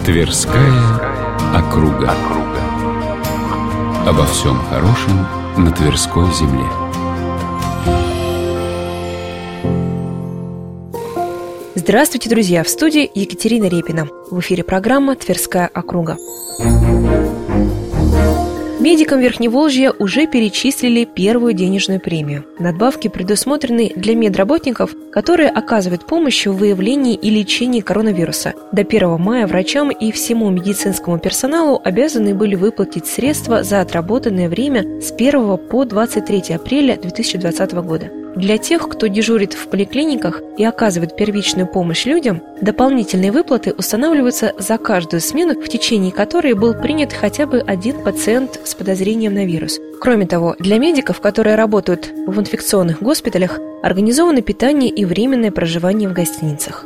Тверская округа. Обо всем хорошем на Тверской земле. Здравствуйте, друзья! В студии Екатерина Репина. В эфире программа «Тверская округа». Медикам Верхневолжья уже перечислили первую денежную премию. Надбавки предусмотрены для медработников, которые оказывают помощь в выявлении и лечении коронавируса. До 1 мая врачам и всему медицинскому персоналу обязаны были выплатить средства за отработанное время с 1 по 23 апреля 2020 года. Для тех, кто дежурит в поликлиниках и оказывает первичную помощь людям, дополнительные выплаты устанавливаются за каждую смену, в течение которой был принят хотя бы один пациент с подозрением на вирус. Кроме того, для медиков, которые работают в инфекционных госпиталях, организовано питание и временное проживание в гостиницах.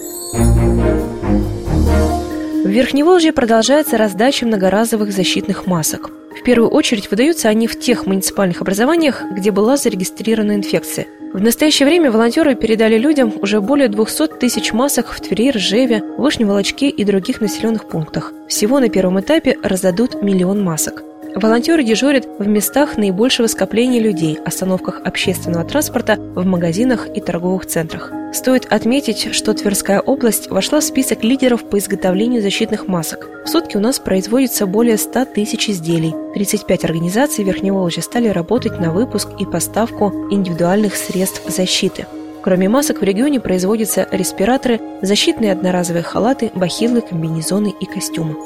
В Верхневолжье продолжается раздача многоразовых защитных масок. В первую очередь выдаются они в тех муниципальных образованиях, где была зарегистрирована инфекция. В настоящее время волонтеры передали людям уже более 200 тысяч масок в Твери, Ржеве, Вышнем Волочке и других населенных пунктах. Всего на первом этапе раздадут 1 000 000 масок. Волонтеры дежурят в местах наибольшего скопления людей, остановках общественного транспорта, в магазинах и торговых центрах. Стоит отметить, что Тверская область вошла в список лидеров по изготовлению защитных масок. В сутки у нас производится более 100 тысяч изделий. 35 организаций Верхневолжья стали работать на выпуск и поставку индивидуальных средств защиты. Кроме масок в регионе производятся респираторы, защитные одноразовые халаты, бахилы, комбинезоны и костюмы.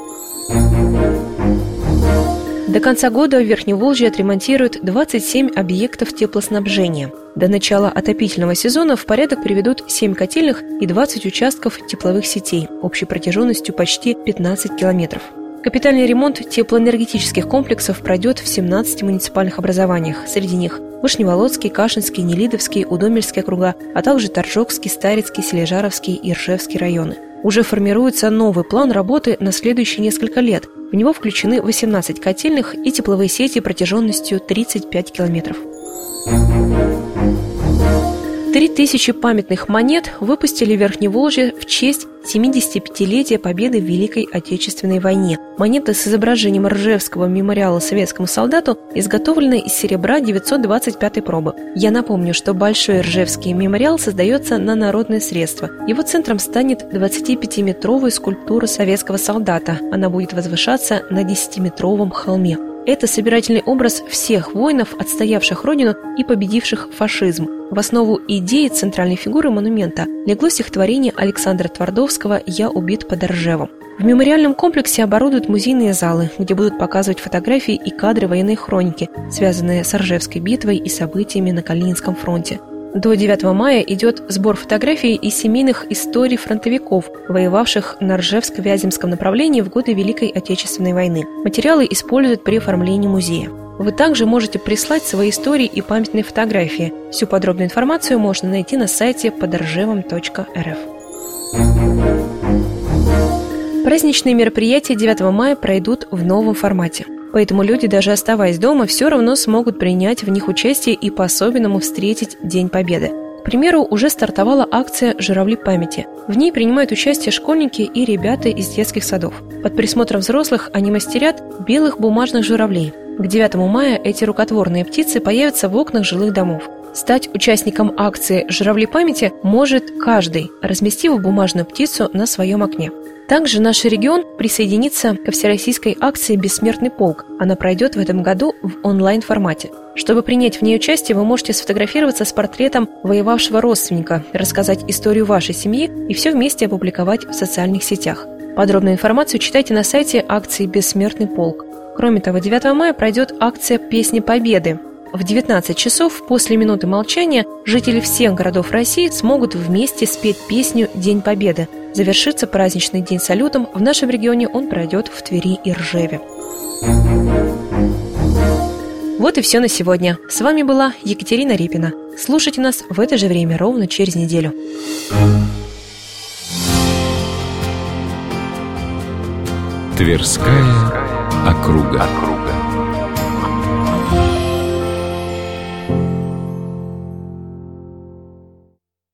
До конца года в Верхневолжье отремонтируют 27 объектов теплоснабжения. До начала отопительного сезона в порядок приведут 7 котельных и 20 участков тепловых сетей, общей протяженностью почти 15 километров. Капитальный ремонт теплоэнергетических комплексов пройдет в 17 муниципальных образованиях. Среди них Вышневолодский, Кашинский, Нелидовский, Удомельский округа, а также Торжокский, Старицкий, Сележаровский и Ржевский районы. Уже формируется новый план работы на следующие несколько лет. В него включены 18 котельных и тепловые сети протяженностью 35 километров. 3000 памятных монет выпустили в Верхневолжье в честь 75-летия победы в Великой Отечественной войне. Монеты с изображением Ржевского мемориала советскому солдату изготовлены из серебра 925 пробы. Я напомню, что Большой Ржевский мемориал создается на народные средства. Его центром станет 25-метровая скульптура советского солдата. Она будет возвышаться на 10-метровом холме. Это собирательный образ всех воинов, отстоявших родину и победивших фашизм. В основу идеи центральной фигуры монумента легло стихотворение Александра Твардовского «Я убит под Ржевом». В мемориальном комплексе оборудуют музейные залы, где будут показывать фотографии и кадры военной хроники, связанные с Ржевской битвой и событиями на Калининском фронте. До 9 мая идет сбор фотографий из семейных историй фронтовиков, воевавших на Ржевско-Вяземском направлении в годы Великой Отечественной войны. Материалы используют при оформлении музея. Вы также можете прислать свои истории и памятные фотографии. Всю подробную информацию можно найти на сайте podrжевом.рф. Праздничные мероприятия 9 мая пройдут в новом формате. Поэтому люди, даже оставаясь дома, все равно смогут принять в них участие и по-особенному встретить День Победы. К примеру, уже стартовала акция «Журавли памяти». В ней принимают участие школьники и ребята из детских садов. Под присмотром взрослых они мастерят белых бумажных журавлей. К 9 мая эти рукотворные птицы появятся в окнах жилых домов. Стать участником акции «Журавли памяти» может каждый, разместив бумажную птицу на своем окне. Также наш регион присоединится ко всероссийской акции «Бессмертный полк». Она пройдет в этом году в онлайн-формате. Чтобы принять в ней участие, вы можете сфотографироваться с портретом воевавшего родственника, рассказать историю вашей семьи и все вместе опубликовать в социальных сетях. Подробную информацию читайте на сайте акции «Бессмертный полк». Кроме того, 9 мая пройдет акция «Песня Победы». В 19 часов после минуты молчания жители всех городов России смогут вместе спеть песню «День Победы». Завершится праздничный день салютом. В нашем регионе он пройдет в Твери и Ржеве. Вот и все на сегодня. С вами была Екатерина Репина. Слушайте нас в это же время ровно через неделю. Тверская округа.